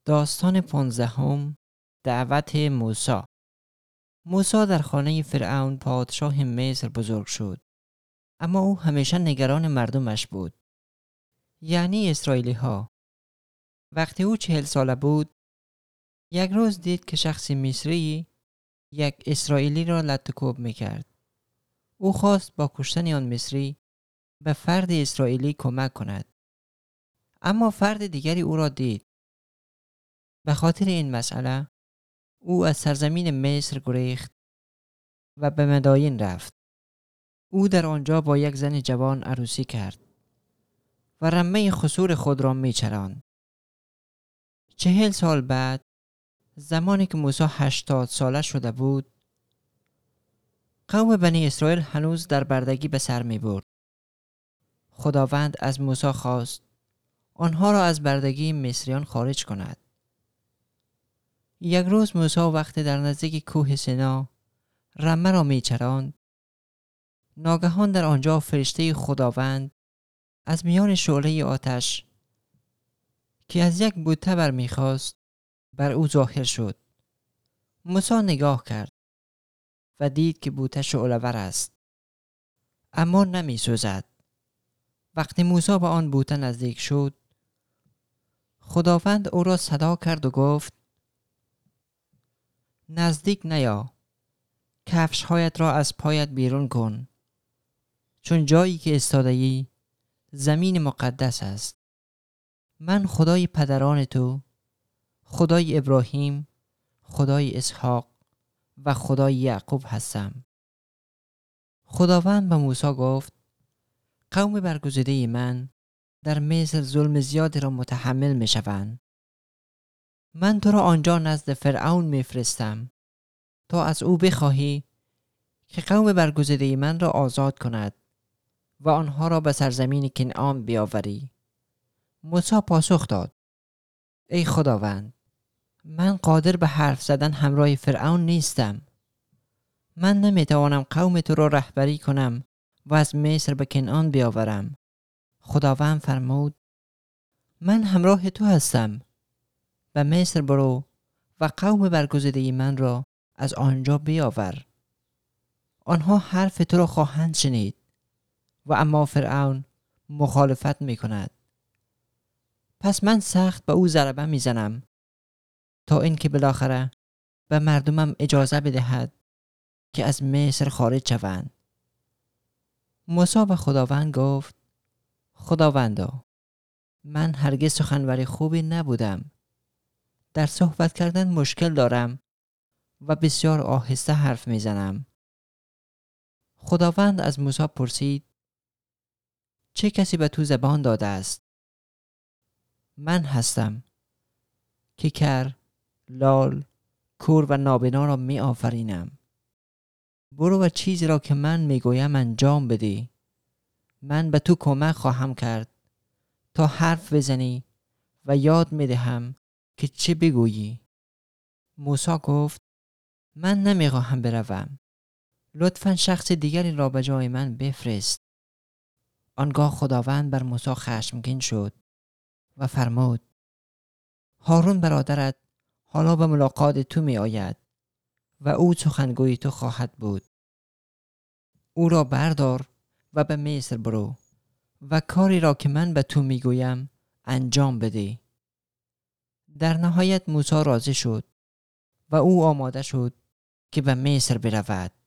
داستان 15 دعوت موسی. موسی در خانه فرعون پادشاه مصر بزرگ شد، اما او همیشه نگران مردمش بود، یعنی اسرائیلی ها. وقتی او 40 ساله بود، یک روز دید که شخصی مصری یک اسرائیلی را لط‌وکوب میکرد. او خواست با کشتن آن مصری به فرد اسرائیلی کمک کند، اما فرد دیگری او را دید. به خاطر این مسئله او از سرزمین مصر گریخت و به مداین رفت. او در آنجا با یک زن جوان عروسی کرد و رمه خسور خود را میچراند. 40 سال بعد، زمانی که موسی 80 ساله شده بود، قوم بنی اسرائیل هنوز در بردگی به سر می برد. خداوند از موسی خواست آنها را از بردگی مصریان خارج کند. یک روز موسی وقتی در نزدیک کوه سینا رمه را میچراند، ناگهان در آنجا فرشته خداوند از میان شعله آتش که از یک بوته برمیخواست بر او ظاهر شد. موسی نگاه کرد و دید که بوته شعله‌ور است، اما نمی سوزد. وقتی موسی به آن بوته نزدیک شد، خداوند او را صدا کرد و گفت: نزدیک نیا، کفش‌هایت را از پایت بیرون کن، چون جایی که ایستاده‌ای زمین مقدس است. من خدای پدران تو، خدای ابراهیم، خدای اسحاق و خدای یعقوب هستم. خداوند به موسی گفت: قوم برگزیده من در مصر ظلم زیادی را متحمل می شوند. من تو را آنجا نزد فرعون می فرستم تا از او بخواهی که قوم برگزیده من را آزاد کند و آنها را به سرزمین کنعان بیاوری. موسی پاسخ داد: ای خداوند، من قادر به حرف زدن همراه فرعون نیستم. من نمیتوانم قوم تو را رهبری کنم و از مصر به کنعان بیاورم. خداوند فرمود: من همراه تو هستم. به مصر برو و قوم برگزیده من را از آنجا بیاور. آنها حرف تو را خواهند شنید و اما فرعون مخالفت میکند. پس من سخت به او ضربه میزنم تا اینکه بالاخره به مردمم اجازه بدهد که از مصر خارج شوند. موسی به خداوند گفت: خداوندا، من هرگز سخنور خوبی نبودم. در صحبت کردن مشکل دارم و بسیار آهسته حرف میزنم. خداوند از موسی پرسید: چه کسی به تو زبان داده است؟ من هستم که کر، لال، کور و نابینا را می آفرینم. برو و چیزی را که من می گویم انجام بدی. من به تو کمک خواهم کرد تا حرف بزنی و یاد می دهم که چه بگویی. موسی گفت: من نمی خواهم بروم. لطفاً شخص دیگری را به جای من بفرست. آنگاه خداوند بر موسی خشمگین شد و فرمود: هارون برادرت حالا به ملاقات تو می آید و او سخنگوی تو خواهد بود. او را بردار و به مصر برو و کاری را که من به تو می گویم انجام بده. در نهایت موسی راضی شد و او آماده شد که به مصر برود.